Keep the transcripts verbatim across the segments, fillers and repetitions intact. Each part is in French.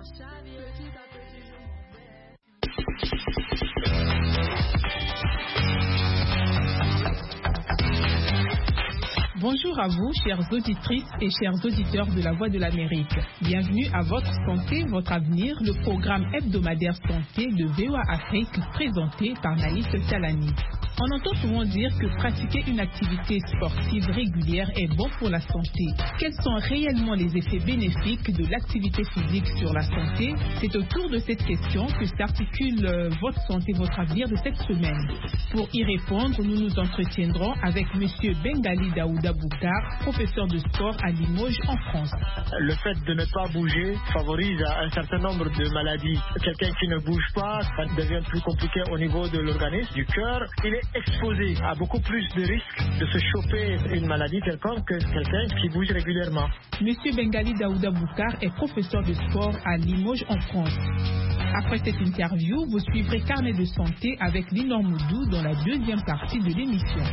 Bonjour à vous, chères auditrices et chers auditeurs de La Voix de l'Amérique. Bienvenue à Votre Santé, Votre Avenir, le programme hebdomadaire santé de V O A Afrique présenté par Naïs Talani. On entend souvent dire que pratiquer une activité sportive régulière est bon pour la santé. Quels sont réellement les effets bénéfiques de l'activité physique sur la santé? C'est autour de cette question que s'articule euh, Votre Santé, Votre Avenir de cette semaine. Pour y répondre, nous nous entretiendrons avec M. Bengali Daouda Boukar, professeur de sport à Limoges en France. Le fait de ne pas bouger favorise un certain nombre de maladies. Quelqu'un qui ne bouge pas, ça devient plus compliqué au niveau de l'organisme, du cœur. Il est exposé à beaucoup plus de risques de se choper une maladie quelconque que quelqu'un qui bouge régulièrement. Monsieur Bengali Daouda Boukar est professeur de sport à Limoges en France. Après cette interview, vous suivrez Carnet de santé avec Linor Moudou dans la deuxième partie de l'émission.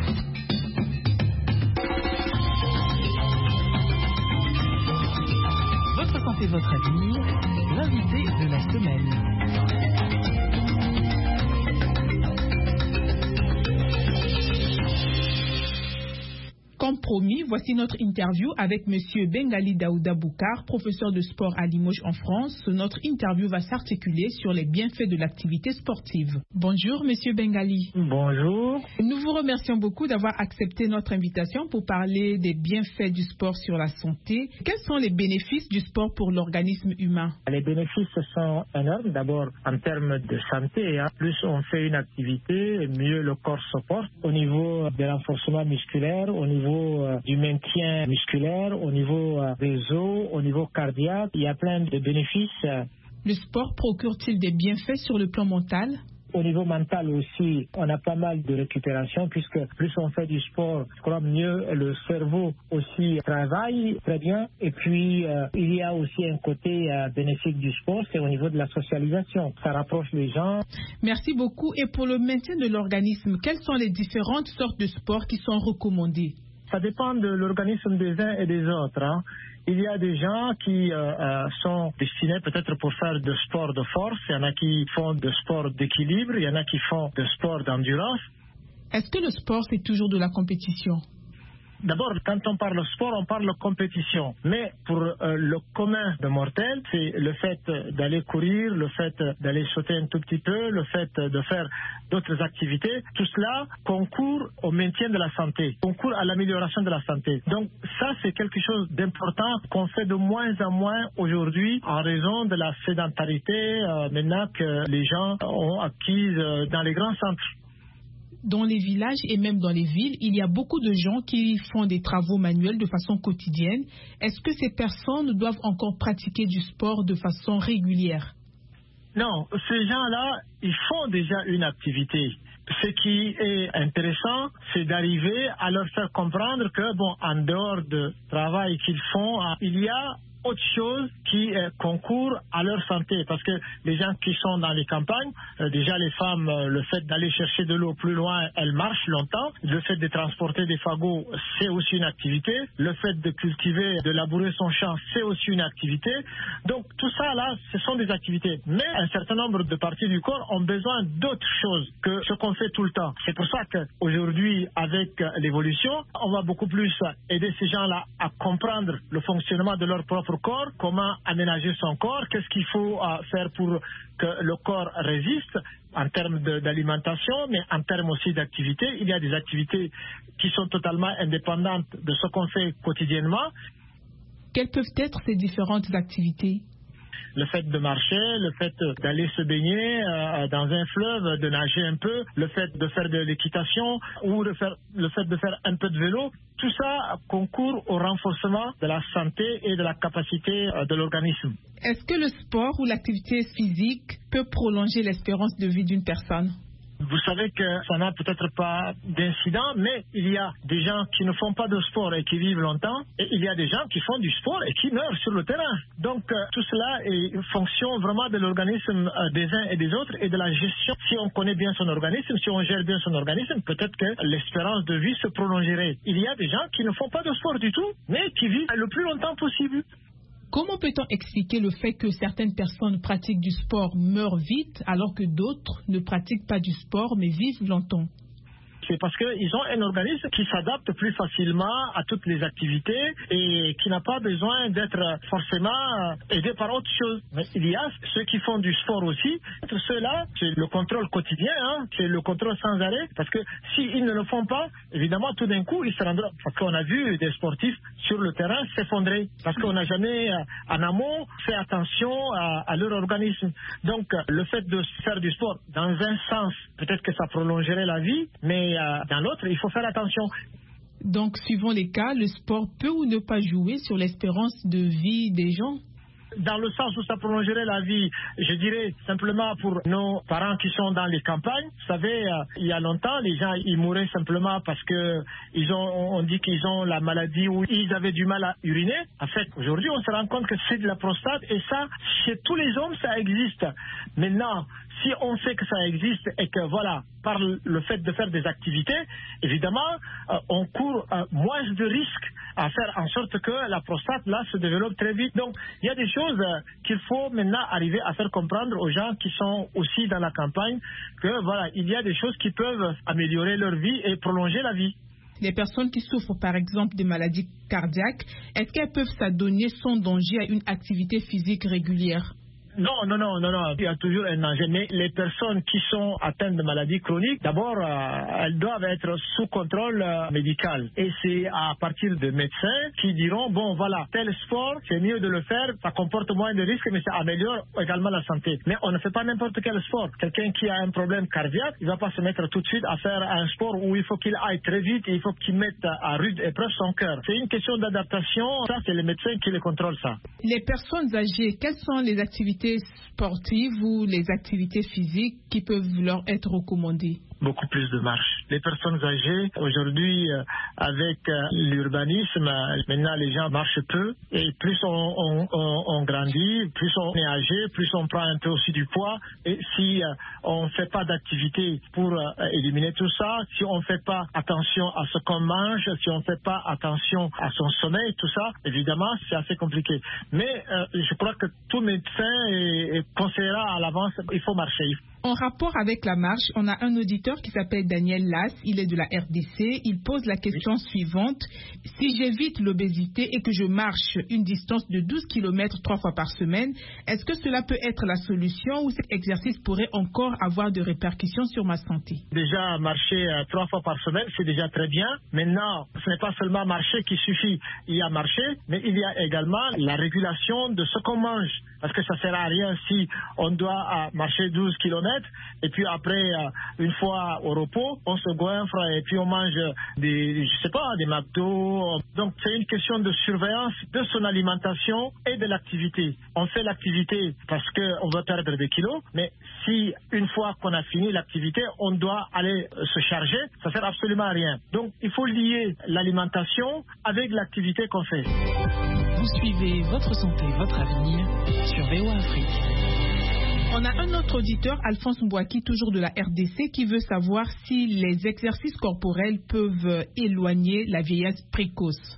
Votre santé, votre avenir, l'invité de la semaine. Comme promis, voici notre interview avec M. Bengali Daouda Boukar, professeur de sport à Limoges en France. Notre interview va s'articuler sur les bienfaits de l'activité sportive. Bonjour M. Bengali. Bonjour. Nous vous remercions beaucoup d'avoir accepté notre invitation pour parler des bienfaits du sport sur la santé. Quels sont les bénéfices du sport pour l'organisme humain? Les bénéfices sont énormes. D'abord, en termes de santé, hein. Plus on fait une activité, mieux le corps se porte. Au niveau de renforcement musculaire, au niveau du maintien musculaire, au niveau des os, au niveau cardiaque, il y a plein de bénéfices. Le sport procure-t-il des bienfaits sur le plan mental? Au niveau mental aussi, on a pas mal de récupération puisque plus on fait du sport, je crois mieux le cerveau aussi travaille très bien. Et puis, euh, il y a aussi un côté euh, bénéfique du sport, c'est au niveau de la socialisation. Ça rapproche les gens. Merci beaucoup. Et pour le maintien de l'organisme, quelles sont les différentes sortes de sports qui sont recommandées? Ça dépend de l'organisme des uns et des autres. Hein. Il y a des gens qui euh, euh, sont destinés peut-être pour faire de sport de force. Il y en a qui font de sport d'équilibre. Il y en a qui font de sport d'endurance. Est-ce que le sport, c'est toujours de la compétition? D'abord, quand on parle sport, on parle compétition. Mais pour euh, le commun de mortels, c'est le fait d'aller courir, le fait d'aller sauter un tout petit peu, le fait de faire d'autres activités. Tout cela concourt au maintien de la santé, concourt à l'amélioration de la santé. Donc ça, c'est quelque chose d'important qu'on fait de moins en moins aujourd'hui en raison de la sédentarité euh, maintenant que les gens ont acquise euh, dans les grands centres. Dans les villages et même dans les villes, il y a beaucoup de gens qui font des travaux manuels de façon quotidienne. Est-ce que ces personnes doivent encore pratiquer du sport de façon régulière? Non, ces gens-là, ils font déjà une activité. Ce qui est intéressant, c'est d'arriver à leur faire comprendre que, bon, en dehors du travail qu'ils font, il y a autre chose qui euh, concourt à leur santé, parce que les gens qui sont dans les campagnes, euh, déjà les femmes, euh, le fait d'aller chercher de l'eau plus loin, elles marchent longtemps. Le fait de transporter des fagots, c'est aussi une activité. Le fait de cultiver, de labourer son champ, c'est aussi une activité. Donc tout ça là, ce sont des activités. Mais un certain nombre de parties du corps ont besoin d'autres choses que ce qu'on fait tout le temps. C'est pour ça qu'aujourd'hui, avec l'évolution, on va beaucoup plus aider ces gens-là à comprendre le fonctionnement de leur propre corps, comment aménager son corps, qu'est-ce qu'il faut euh, faire pour que le corps résiste en termes d'alimentation, mais en termes aussi d'activité. Il y a des activités qui sont totalement indépendantes de ce qu'on fait quotidiennement. Quelles peuvent être ces différentes activités? Le fait de marcher, le fait d'aller se baigner euh, dans un fleuve, de nager un peu, le fait de faire de l'équitation ou de faire, le fait de faire un peu de vélo, tout ça concourt au renforcement de la santé et de la capacité euh, de l'organisme. Est-ce que le sport ou l'activité physique peut prolonger l'espérance de vie d'une personne? Vous savez que ça n'a peut-être pas d'incident, mais il y a des gens qui ne font pas de sport et qui vivent longtemps, et il y a des gens qui font du sport et qui meurent sur le terrain. Donc euh, tout cela est une fonction vraiment de l'organisme euh, des uns et des autres et de la gestion. Si on connaît bien son organisme, si on gère bien son organisme, peut-être que l'espérance de vie se prolongerait. Il y a des gens qui ne font pas de sport du tout, mais qui vivent le plus longtemps possible. Comment peut-on expliquer le fait que certaines personnes pratiquent du sport meurent vite alors que d'autres ne pratiquent pas du sport mais vivent longtemps? C'est parce qu'ils ont un organisme qui s'adapte plus facilement à toutes les activités et qui n'a pas besoin d'être forcément aidé par autre chose. Mais il y a ceux qui font du sport aussi. Ceux-là, c'est le contrôle quotidien, hein, c'est le contrôle sans arrêt. Parce que s'ils ne le font pas, évidemment, tout d'un coup, ils se rendront. Parce qu'on a vu des sportifs sur le terrain s'effondrer. Parce qu'on n'a jamais, en amont, fait attention à, à leur organisme. Donc, le fait de faire du sport, dans un sens, peut-être que ça prolongerait la vie, mais dans l'autre, il faut faire attention. Donc, suivant les cas, le sport peut ou ne pas jouer sur l'espérance de vie des gens? Dans le sens où ça prolongerait la vie, je dirais simplement pour nos parents qui sont dans les campagnes. Vous savez, euh, il y a longtemps, les gens ils mouraient simplement parce que ils ont, on dit qu'ils ont la maladie ou ils avaient du mal à uriner. En fait, aujourd'hui, on se rend compte que c'est de la prostate et ça, chez tous les hommes, ça existe. Maintenant, si on sait que ça existe et que voilà, par le fait de faire des activités, évidemment, euh, on court euh, moins de risques à faire en sorte que la prostate là se développe très vite. Donc, il y a des choses euh, qu'il faut maintenant arriver à faire comprendre aux gens qui sont aussi dans la campagne que voilà, il y a des choses qui peuvent améliorer leur vie et prolonger la vie. Les personnes qui souffrent par exemple de maladies cardiaques, est-ce qu'elles peuvent s'adonner sans danger à une activité physique régulière? Non, non, non, non, non, il y a toujours un danger. Mais les personnes qui sont atteintes de maladies chroniques, d'abord, euh, elles doivent être sous contrôle euh, médical. Et c'est à partir de médecins qui diront, bon, voilà, tel sport, c'est mieux de le faire, ça comporte moins de risques, mais ça améliore également la santé. Mais on ne fait pas n'importe quel sport. Quelqu'un qui a un problème cardiaque, il ne va pas se mettre tout de suite à faire un sport où il faut qu'il aille très vite et il faut qu'il mette à rude épreuve son cœur. C'est une question d'adaptation. Ça, c'est les médecins qui le contrôlent, ça. Les personnes âgées, quelles sont les activités sportives ou les activités physiques qui peuvent leur être recommandées? Beaucoup plus de marche. Les personnes âgées, aujourd'hui, euh, avec euh, l'urbanisme, euh, maintenant les gens marchent peu. Et plus on, on, on, on grandit, plus on est âgé, plus on prend un peu aussi du poids. Et si euh, on ne fait pas d'activité pour euh, éliminer tout ça, si on ne fait pas attention à ce qu'on mange, si on ne fait pas attention à son sommeil, tout ça, évidemment, c'est assez compliqué. Mais euh, je crois que tout médecin est, est conseillera à l'avance, il faut marcher. En rapport avec la marche, on a un auditeur qui s'appelle Daniel Lass, il est de la R D C. Il pose la question oui. suivante. Si j'évite l'obésité et que je marche une distance de douze kilomètres trois fois par semaine, est-ce que cela peut être la solution ou cet exercice pourrait encore avoir de répercussions sur ma santé? Déjà, marcher euh, trois fois par semaine, c'est déjà très bien. Maintenant, ce n'est pas seulement marcher qui suffit. Il y a marcher, mais il y a également la régulation de ce qu'on mange. Parce que ça ne sert à rien si on doit euh, marcher douze kilomètres et puis après, euh, une fois au repos, on se goinfre et puis on mange des, je sais pas, des McDo. Donc c'est une question de surveillance de son alimentation et de l'activité. On fait l'activité parce qu'on veut perdre des kilos, mais si une fois qu'on a fini l'activité, on doit aller se charger, ça sert absolument à rien. Donc il faut lier l'alimentation avec l'activité qu'on fait. Vous suivez Votre Santé, Votre Avenir sur V O A Afrique. On a un autre auditeur, Alphonse Mbouaki, toujours de la R D C, qui veut savoir si les exercices corporels peuvent éloigner la vieillesse précoce.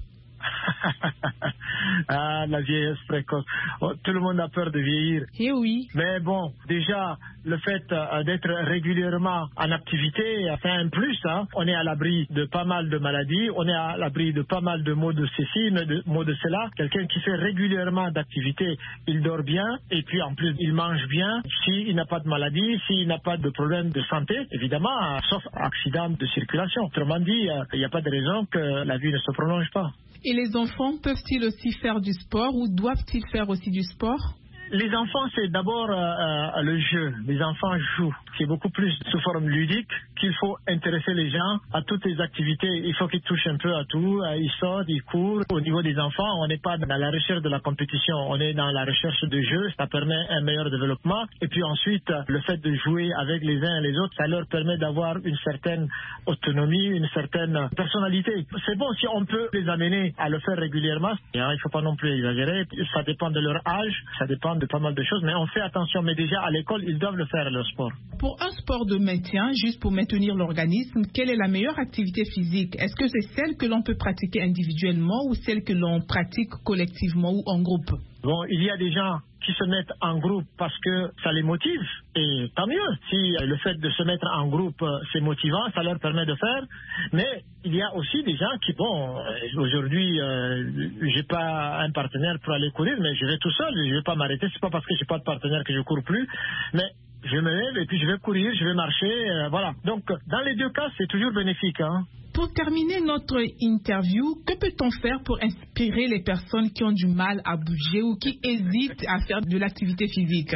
Ah, la vieillesse précoce. Oh, tout le monde a peur de vieillir. Eh oui. Mais bon, déjà, le fait euh, d'être régulièrement en activité, c'est un plus. Hein. On est à l'abri de pas mal de maladies, on est à l'abri de pas mal de maux de ceci, de maux de cela. Quelqu'un qui fait régulièrement d'activité, il dort bien et puis en plus, il mange bien. S'il n'a pas de maladie, s'il n'a pas de problème de santé, évidemment, euh, sauf accident de circulation. Autrement dit, il euh, n'y a pas de raison que la vie ne se prolonge pas. Et les enfants peuvent-ils aussi faire du sport ou doivent-ils faire aussi du sport? Les enfants, c'est d'abord euh, euh, le jeu. Les enfants jouent. C'est beaucoup plus sous forme ludique qu'il faut intéresser les gens à toutes les activités. Il faut qu'ils touchent un peu à tout. Ils sortent, ils courent. Au niveau des enfants, on n'est pas dans la recherche de la compétition. On est dans la recherche de jeu. Ça permet un meilleur développement. Et puis ensuite, le fait de jouer avec les uns et les autres, ça leur permet d'avoir une certaine autonomie, une certaine personnalité. C'est bon si on peut les amener à le faire régulièrement. Il ne faut pas non plus exagérer. Ça dépend de leur âge. Ça dépend de pas mal de choses, mais on fait attention. Mais déjà, à l'école, ils doivent le faire, le sport. Pour Pour un sport de maintien, juste pour maintenir l'organisme, quelle est la meilleure activité physique? Est-ce que c'est celle que l'on peut pratiquer individuellement ou celle que l'on pratique collectivement ou en groupe? Bon, il y a des gens qui se mettent en groupe parce que ça les motive, et tant mieux. Si le fait de se mettre en groupe, c'est motivant, ça leur permet de faire. Mais il y a aussi des gens qui, bon, aujourd'hui, euh, j'ai pas un partenaire pour aller courir, mais je vais tout seul, je vais pas m'arrêter. C'est pas parce que j'ai pas de partenaire que je cours plus, mais je me lève et puis je vais courir, je vais marcher, euh, voilà. Donc, dans les deux cas, c'est toujours bénéfique, hein. Pour terminer notre interview, que peut-on faire pour inspirer les personnes qui ont du mal à bouger ou qui hésitent à faire de l'activité physique?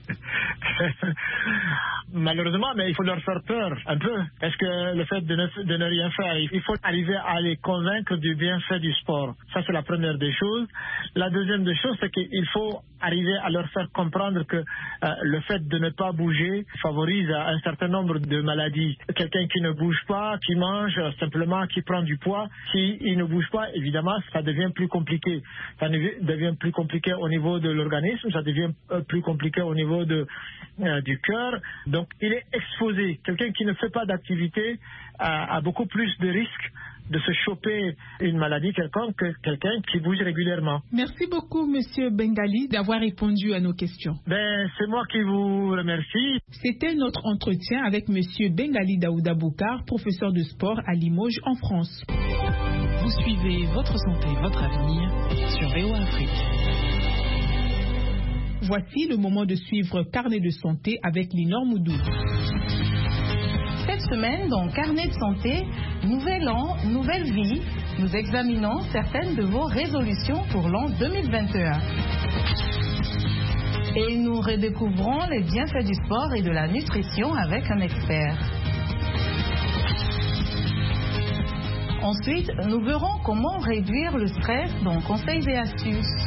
Malheureusement, mais il faut leur faire peur un peu. Parce que le fait de ne, de ne rien faire, il faut arriver à les convaincre du bienfait du sport. Ça, c'est la première des choses. La deuxième des choses, c'est qu'il faut arriver à leur faire comprendre que euh, le fait de ne pas bouger favorise un certain nombre de maladies. Quelqu'un qui ne bouge pas, qui mange simplement, qui prend du poids, s'il ne bouge pas, évidemment, ça devient plus compliqué. Ça devient plus compliqué au niveau de l'organisme, ça devient plus compliqué au niveau de, euh, du cœur. Donc, il est exposé. Quelqu'un qui ne fait pas d'activité a, a beaucoup plus de risques de se choper une maladie quelconque que quelqu'un qui bouge régulièrement. Merci beaucoup, Monsieur Bengali, d'avoir répondu à nos questions. Ben, c'est moi qui vous remercie. C'était notre entretien avec Monsieur Bengali Daouda Boukar, professeur de sport à Limoges, en France. Vous suivez Votre santé, votre avenir sur V O A Afrique. Voici le moment de suivre Carnet de santé avec Linor Moudou. Cette semaine, dans Carnet de santé, nouvel an, nouvelle vie, nous examinons certaines de vos résolutions pour l'an deux mille vingt et un. Et nous redécouvrons les bienfaits du sport et de la nutrition avec un expert. Ensuite, nous verrons comment réduire le stress dans Conseils et astuces.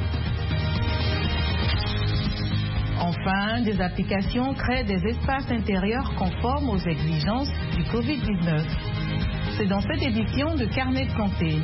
Enfin, des applications créent des espaces intérieurs conformes aux exigences du covid dix-neuf. C'est dans cette édition de Carnet de santé.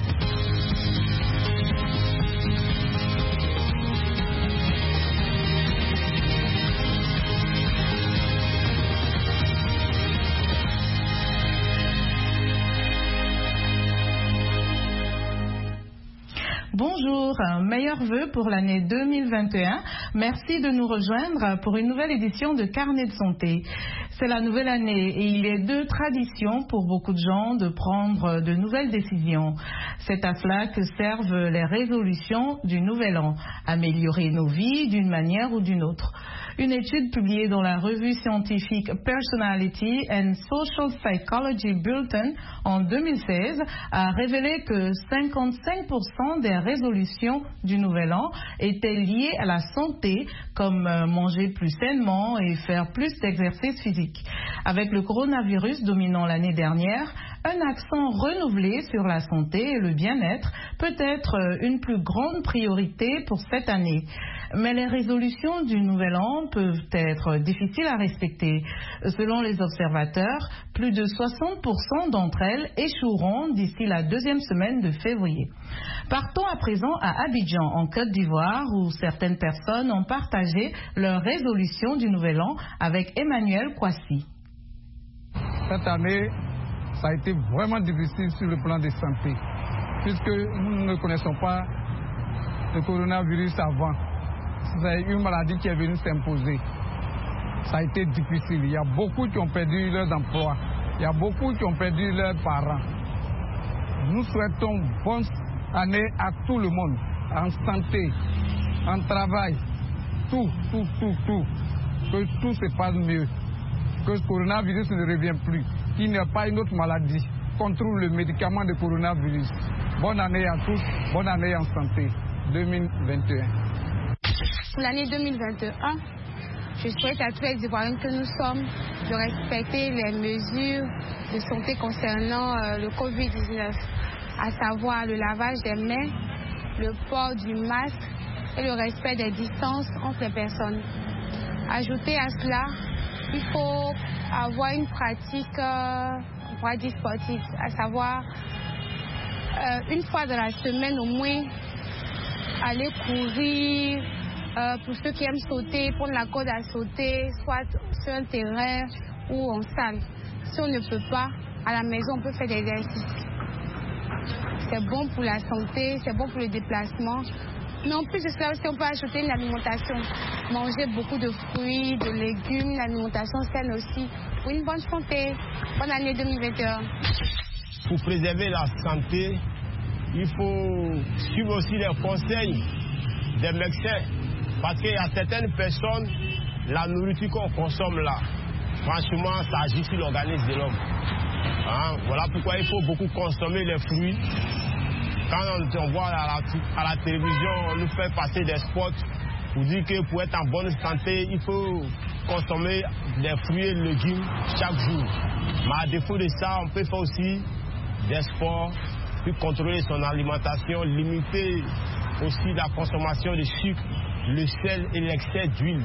Bonjour, meilleurs vœux pour l'année deux mille vingt et un. Merci de nous rejoindre pour une nouvelle édition de Carnet de santé. C'est la nouvelle année et il est de tradition pour beaucoup de gens de prendre de nouvelles décisions. C'est à cela que servent les résolutions du nouvel an, améliorer nos vies d'une manière ou d'une autre. Une étude publiée dans la revue scientifique Personality and Social Psychology Bulletin en deux mille seize a révélé que cinquante-cinq pour cent des résolutions du nouvel an étaient liées à la santé, comme manger plus sainement et faire plus d'exercice physique. Avec le coronavirus dominant l'année dernière, un accent renouvelé sur la santé et le bien-être peut être une plus grande priorité pour cette année. Mais les résolutions du nouvel an peuvent être difficiles à respecter. Selon les observateurs, plus de soixante pour cent d'entre elles échoueront d'ici la deuxième semaine de février. Partons à présent à Abidjan, en Côte d'Ivoire, où certaines personnes ont partagé leurs résolutions du nouvel an avec Emmanuel Kwasi. Cette année, ça a été vraiment difficile sur le plan de santé, puisque nous ne connaissons pas le coronavirus avant. C'est une maladie qui est venue s'imposer. Ça a été difficile. Il y a beaucoup qui ont perdu leur emploi. Il y a beaucoup qui ont perdu leurs parents. Nous souhaitons bonne année à tout le monde, en santé, en travail, tout, tout, tout, tout. Que tout se passe mieux. Que le coronavirus ne revienne plus. Qu'il n'y ait pas une autre maladie. Qu'on trouve le médicament de coronavirus. Bonne année à tous. Bonne année en santé deux mille vingt et un. Pour l'année deux mille vingt et un, je souhaite à tous les Ivoiriens que nous sommes de respecter les mesures de santé concernant euh, le covid dix-neuf, à savoir le lavage des mains, le port du masque et le respect des distances entre les personnes. Ajouter à cela, il faut avoir une pratique, euh, on pourrait dire sportive, à savoir euh, une fois dans la semaine au moins aller courir, Euh, pour ceux qui aiment sauter, prendre la corde à sauter, soit sur un terrain ou en salle. Si on ne peut pas, à la maison, on peut faire des exercices. C'est bon pour la santé, c'est bon pour le déplacement. Mais en plus de cela aussi, on peut ajouter une alimentation. Manger beaucoup de fruits, de légumes, une alimentation saine aussi. Pour une bonne santé. Bonne année deux mille vingt et un. Pour préserver la santé, il faut suivre aussi les conseils des médecins. Parce qu'il y a certaines personnes, la nourriture qu'on consomme là, franchement, ça agit sur l'organisme de l'homme. Hein? Voilà pourquoi il faut beaucoup consommer les fruits. Quand on, on voit à la, à la télévision, on nous fait passer des spots pour dire que pour être en bonne santé, il faut consommer des fruits et légumes chaque jour. Mais à défaut de ça, on peut faire aussi des sports, puis contrôler son alimentation, limiter aussi la consommation de sucre, le sel et l'excès d'huile.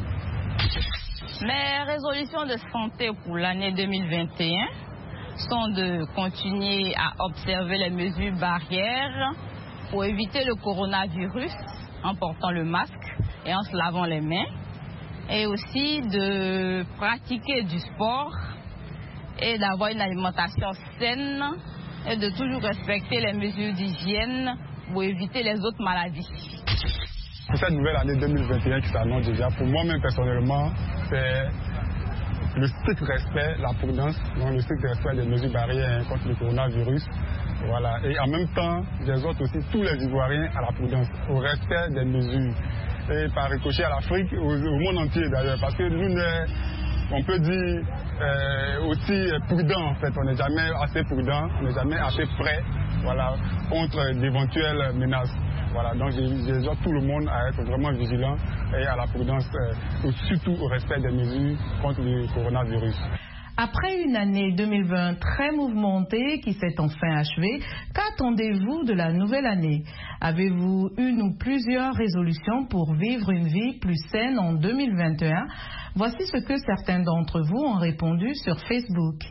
Mes résolutions de santé pour l'année deux mille vingt et un sont de continuer à observer les mesures barrières pour éviter le coronavirus en portant le masque et en se lavant les mains, et aussi de pratiquer du sport et d'avoir une alimentation saine et de toujours respecter les mesures d'hygiène pour éviter les autres maladies. Pour cette nouvelle année deux mille vingt et un qui s'annonce déjà, pour moi-même personnellement, c'est le strict respect, la prudence, donc le strict respect des mesures barrières contre le coronavirus. Voilà. Et en même temps, j'exhorte aussi tous les Ivoiriens à la prudence, au respect des mesures. Et par ricochet à l'Afrique, au, au monde entier d'ailleurs, parce que nous, on peut dire euh, aussi prudent en fait. On n'est jamais assez prudent, on n'est jamais assez prêt, voilà, contre d'éventuelles menaces. Voilà, donc j'exhorte tout le monde à être vraiment vigilant et à la prudence, euh, surtout au respect des mesures contre le coronavirus. Après une année deux mille vingt très mouvementée qui s'est enfin achevée, qu'attendez-vous de la nouvelle année? Avez-vous une ou plusieurs résolutions pour vivre une vie plus saine en deux mille vingt et un? Voici ce que certains d'entre vous ont répondu sur Facebook.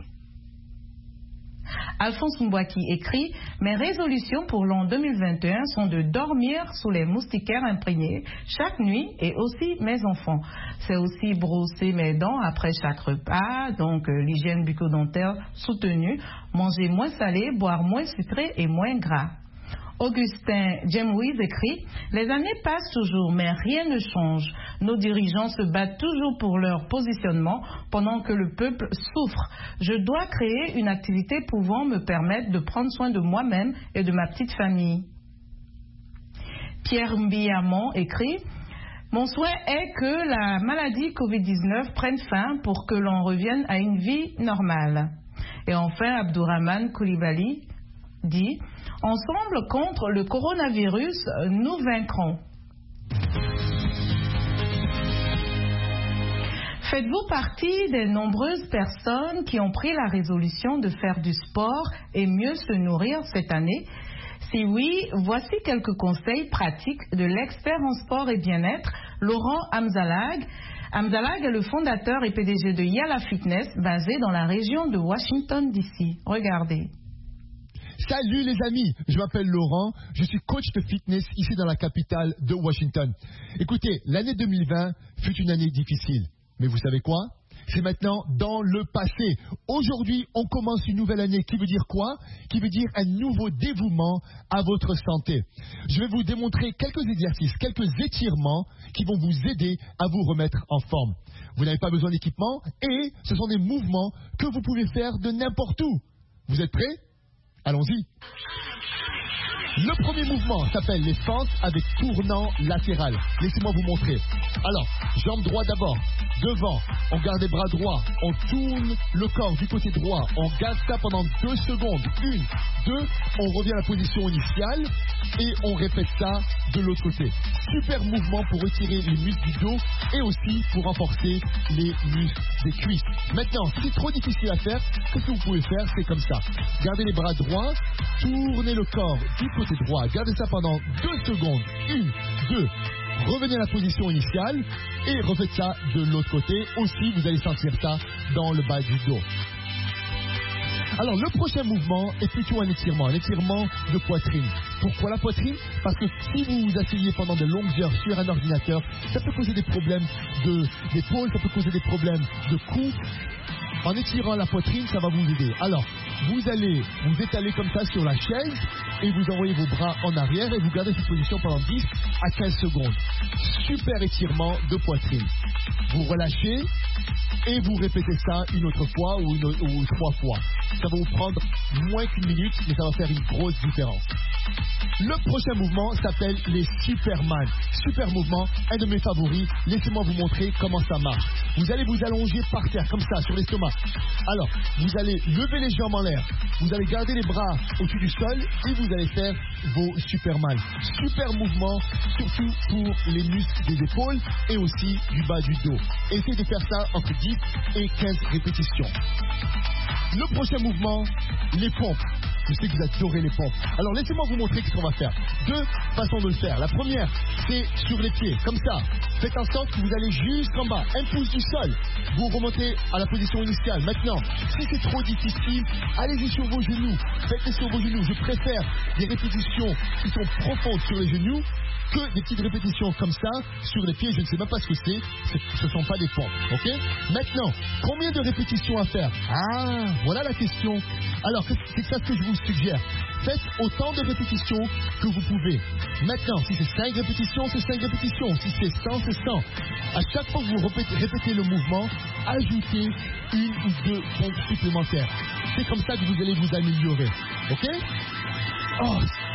Alphonse Mbouaki écrit « Mes résolutions pour l'an deux mille vingt et un sont de dormir sous les moustiquaires imprégnés chaque nuit et aussi mes enfants. C'est aussi brosser mes dents après chaque repas, donc euh, l'hygiène bucco-dentaire soutenue, manger moins salé, boire moins sucré et moins gras. » Augustin Jemouiz écrit « Les années passent toujours, mais rien ne change. Nos dirigeants se battent toujours pour leur positionnement pendant que le peuple souffre. Je dois créer une activité pouvant me permettre de prendre soin de moi-même et de ma petite famille. » Pierre Mbiamon écrit « Mon souhait est que la maladie covid dix-neuf prenne fin pour que l'on revienne à une vie normale. » Et enfin, Abdourahman Koulibaly dit « Ensemble contre le coronavirus, nous vaincrons. » Faites-vous partie des nombreuses personnes qui ont pris la résolution de faire du sport et mieux se nourrir cette année? Si oui, voici quelques conseils pratiques de l'expert en sport et bien-être, Laurent Amzalag. Amzalag est le fondateur et P D G de Yala Fitness, basé dans la région de Washington D C. Regardez. Salut les amis, je m'appelle Laurent, je suis coach de fitness ici dans la capitale de Washington. Écoutez, l'année deux mille vingt fut une année difficile, mais vous savez quoi? C'est maintenant dans le passé. Aujourd'hui, on commence une nouvelle année qui veut dire quoi? Qui veut dire un nouveau dévouement à votre santé. Je vais vous démontrer quelques exercices, quelques étirements qui vont vous aider à vous remettre en forme. Vous n'avez pas besoin d'équipement et ce sont des mouvements que vous pouvez faire de n'importe où. Vous êtes prêts? Allons-y. Le premier mouvement s'appelle les fentes avec tournant latéral. Laissez-moi vous montrer. Alors, jambe droite d'abord, devant, on garde les bras droits, on tourne le corps du côté droit, on garde ça pendant deux secondes. Une, deux, on revient à la position initiale et on répète ça de l'autre côté. Super mouvement pour retirer les muscles du dos et aussi pour renforcer les muscles des cuisses. Maintenant, si c'est trop difficile à faire, ce que vous pouvez faire, c'est comme ça. Gardez les bras droits, tournez le corps du côté droit, gardez ça pendant deux secondes. Une, deux, revenez à la position initiale et refaites ça de l'autre côté. Aussi, vous allez sentir ça dans le bas du dos. Alors, le prochain mouvement est plutôt un étirement, un étirement de poitrine. Pourquoi la poitrine? Parce que si vous vous asseyez pendant de longues heures sur un ordinateur, ça peut causer des problèmes de, d'épaule, ça peut causer des problèmes de cou. En étirant la poitrine, ça va vous aider. Alors, vous allez vous étaler comme ça sur la chaise et vous envoyez vos bras en arrière et vous gardez cette position pendant dix à quinze secondes. Super étirement de poitrine. Vous relâchez et vous répétez ça une autre fois ou, une, ou trois fois. Ça va vous prendre moins qu'une minute, mais ça va faire une grosse différence. Le prochain mouvement s'appelle les Superman. Super mouvement, un de mes favoris. Laissez-moi vous montrer comment ça marche. Vous allez vous allonger par terre, comme ça, sur l'estomac. Alors, vous allez lever les jambes en l'air. Vous allez garder les bras au-dessus du sol et vous allez faire vos Superman. Super mouvement, surtout pour les muscles des épaules et aussi du bas du dos. Essayez de faire ça entre dix et quinze répétitions. Le prochain mouvement, les pompes. Je sais que vous adorez les pompes. Alors laissez-moi vous montrer ce qu'on va faire. Deux façons de le faire. La première, c'est sur les pieds, comme ça. Faites en sorte que vous allez jusqu'en bas, un pouce du sol. Vous remontez à la position initiale. Maintenant, si c'est trop difficile, allez-y sur vos genoux. Faites-les sur vos genoux. Je préfère des répétitions qui sont profondes sur les genoux que des petites répétitions comme ça sur les pieds. Je ne sais même pas ce que c'est. Ce ne sont pas des pompes. Ok? Maintenant, combien de répétitions à faire? Ah, voilà la question. Alors, c'est ça que je vous suggère. Faites autant de répétitions que vous pouvez. Maintenant, si c'est cinq répétitions, c'est cinq répétitions. Si c'est cent, c'est cent. À chaque fois que vous répétez, répétez le mouvement, ajoutez une ou deux pompes supplémentaires. C'est comme ça que vous allez vous améliorer. Ok? Oh.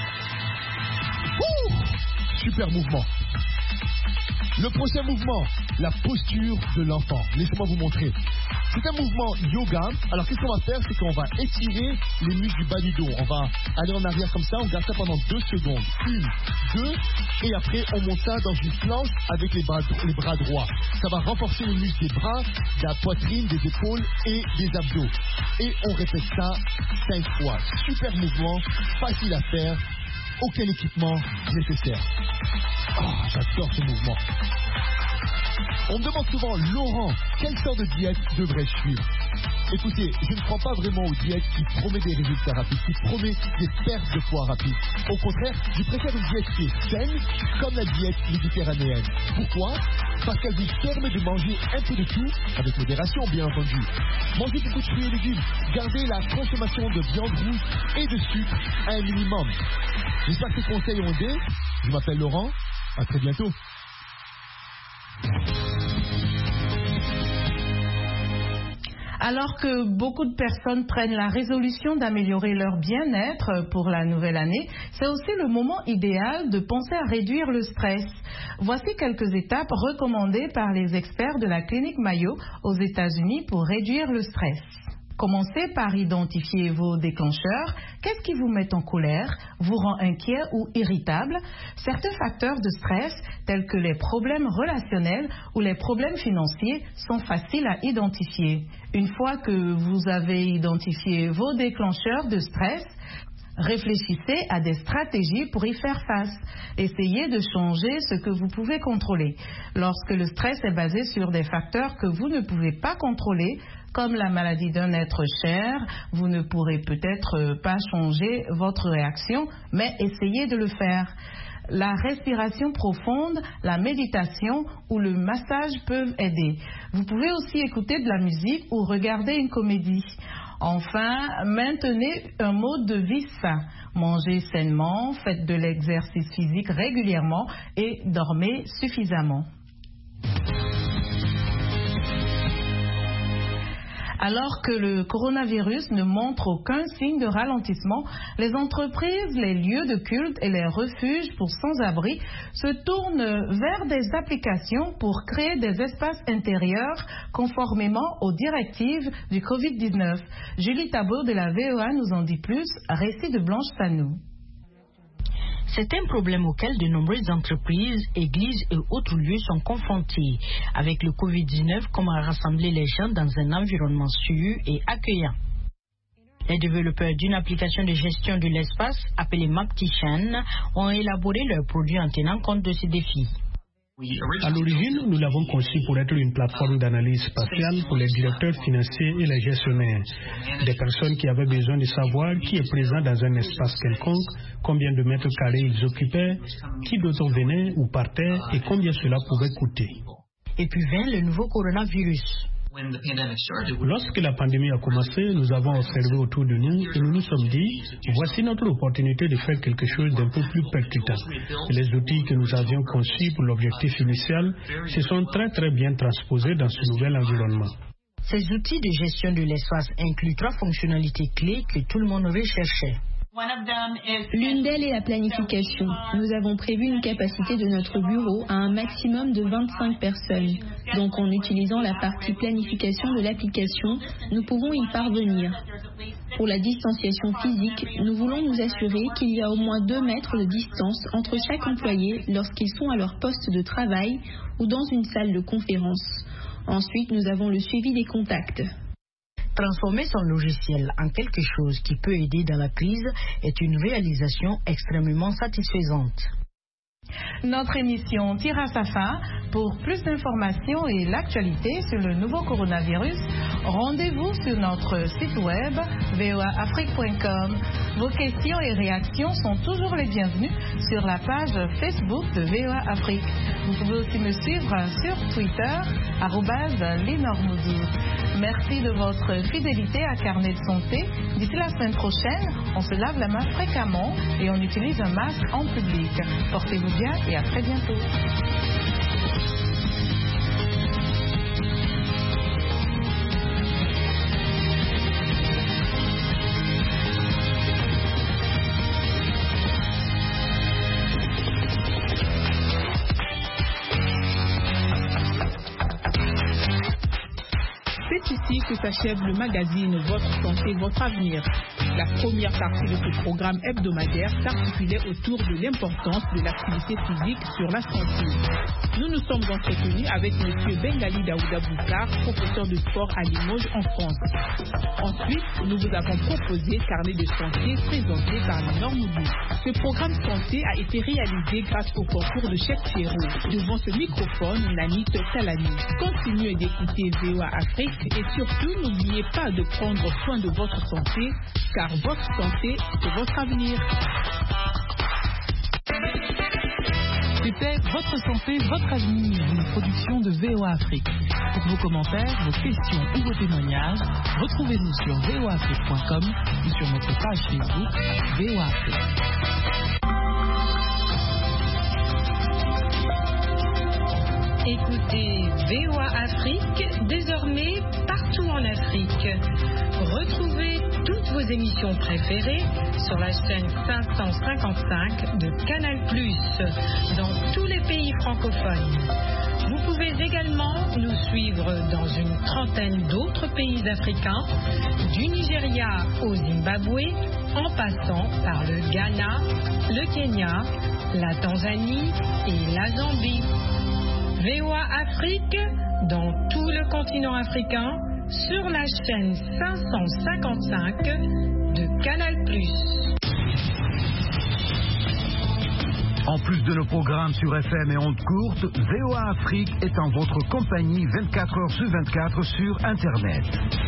Ouh. Super mouvement. Le prochain mouvement, la posture de l'enfant. Laissez-moi vous montrer. C'est un mouvement yoga. Alors, qu'est-ce qu'on va faire? C'est qu'on va étirer les muscles du bas du dos. On va aller en arrière comme ça. On garde ça pendant deux secondes. Une, deux. Et après, on monte ça dans une planche avec les bras, les bras droits. Ça va renforcer les muscles des bras, de la poitrine, des épaules et des abdos. Et on répète ça cinq fois. Super mouvement, facile à faire. Aucun équipement nécessaire. Oh, j'adore ce mouvement. On me demande souvent, Laurent, quelle sorte de diète devrais-je suivre? Écoutez, je ne crois pas vraiment aux diètes qui promettent des résultats rapides, qui promettent des pertes de poids rapides. Au contraire, je préfère une diète qui est saine, comme la diète méditerranéenne. Pourquoi? Parce qu'elle vous permet de manger un peu de tout, avec modération bien entendu. Mangez beaucoup de fruits et légumes, gardez la consommation de viande rouge et de sucre à un minimum. J'espère que ces conseils ont aidé. Je m'appelle Laurent, à très bientôt. Alors que beaucoup de personnes prennent la résolution d'améliorer leur bien-être pour la nouvelle année, c'est aussi le moment idéal de penser à réduire le stress. Voici quelques étapes recommandées par les experts de la clinique Mayo aux États-Unis pour réduire le stress. Commencez par identifier vos déclencheurs. Qu'est-ce qui vous met en colère, vous rend inquiet ou irritable? Certains facteurs de stress, tels que les problèmes relationnels ou les problèmes financiers, sont faciles à identifier. Une fois que vous avez identifié vos déclencheurs de stress, réfléchissez à des stratégies pour y faire face. Essayez de changer ce que vous pouvez contrôler. Lorsque le stress est basé sur des facteurs que vous ne pouvez pas contrôler, comme la maladie d'un être cher, vous ne pourrez peut-être pas changer votre réaction, mais essayez de le faire. La respiration profonde, la méditation ou le massage peuvent aider. Vous pouvez aussi écouter de la musique ou regarder une comédie. Enfin, maintenez un mode de vie sain. Mangez sainement, faites de l'exercice physique régulièrement et dormez suffisamment. Alors que le coronavirus ne montre aucun signe de ralentissement, les entreprises, les lieux de culte et les refuges pour sans-abri se tournent vers des applications pour créer des espaces intérieurs conformément aux directives du covid dix-neuf. Julie Tabot de la V O A nous en dit plus, récit de Blanche Sanou. C'est un problème auquel de nombreuses entreprises, églises et autres lieux sont confrontés, avec le covid dix-neuf, comment rassembler les gens dans un environnement sûr et accueillant. Les développeurs d'une application de gestion de l'espace, appelée Maptician, ont élaboré leurs produits en tenant compte de ces défis. À l'origine, nous l'avons conçu pour être une plateforme d'analyse spatiale pour les directeurs financiers et les gestionnaires. Des personnes qui avaient besoin de savoir qui est présent dans un espace quelconque, combien de mètres carrés ils occupaient, qui d'autres venaient ou partaient et combien cela pouvait coûter. Et puis vint le nouveau coronavirus. Lorsque la pandémie a commencé, nous avons observé autour de nous et nous nous sommes dit, voici notre opportunité de faire quelque chose d'un peu plus percutant. Et les outils que nous avions conçus pour l'objectif initial se sont très très bien transposés dans ce nouvel environnement. Ces outils de gestion de l'espace incluent trois fonctionnalités clés que tout le monde recherchait. L'une d'elles est la planification. Nous avons prévu une capacité de notre bureau à un maximum de vingt-cinq personnes. Donc en utilisant la partie planification de l'application, nous pouvons y parvenir. Pour la distanciation physique, nous voulons nous assurer qu'il y a au moins deux mètres de distance entre chaque employé lorsqu'ils sont à leur poste de travail ou dans une salle de conférence. Ensuite, nous avons le suivi des contacts. Transformer son logiciel en quelque chose qui peut aider dans la crise est une réalisation extrêmement satisfaisante. Notre émission tire à sa fin. Pour plus d'informations et l'actualité sur le nouveau coronavirus, rendez-vous sur notre site web v o a afrique point com. Vos questions et réactions sont toujours les bienvenues sur la page Facebook de V O A Afrique. Vous pouvez aussi me suivre sur Twitter, arobase linormoudou. Merci de votre fidélité à Carnet de Santé. D'ici la semaine prochaine, on se lave la main fréquemment et on utilise un masque en public. Portez-vous bien et à très bientôt. C'est ici que s'achève le magazine Votre Santé, Votre Avenir. La première partie de ce programme hebdomadaire s'articulait autour de l'importance de l'activité physique sur la santé. Nous nous sommes entretenus avec M. Bengali Daouda Boukar, professeur de sport à Limoges en France. Ensuite, nous vous avons proposé Carnet de santé présenté par Lénore Moudou. Ce programme santé a été réalisé grâce au concours de Chef Chéreau. Devant ce microphone, Nanit Talani. Continuez d'écouter V O A Afrique et surtout n'oubliez pas de prendre soin de votre santé, car votre santé, c'est votre avenir. C'était Votre Santé, Votre Avenir, une production de V O A Afrique. Pour vos commentaires, vos questions ou vos témoignages, retrouvez-nous sur v o a afrique point com ou sur notre page Facebook V O A Afrique. Écoutez V O A Afrique désormais partout en Afrique. Retrouvez toutes vos émissions préférées sur la chaîne cinq cent cinquante-cinq de Canal plus, dans tous les pays francophones. Vous pouvez également nous suivre dans une trentaine d'autres pays africains, du Nigeria au Zimbabwe, en passant par le Ghana, le Kenya, la Tanzanie et la Zambie. V O A Afrique dans tout le continent africain sur la chaîne cinq cent cinquante-cinq de Canal plus. En plus de nos programmes sur F M et ondes courtes, V O A Afrique est en votre compagnie vingt-quatre heures sur vingt-quatre sur Internet.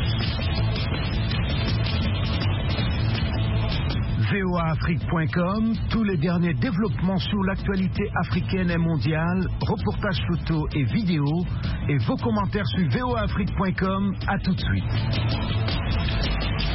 v o a afrique point com, tous les derniers développements sur l'actualité africaine et mondiale, reportages photos et vidéos, et vos commentaires sur v o a afrique point com. À tout de suite.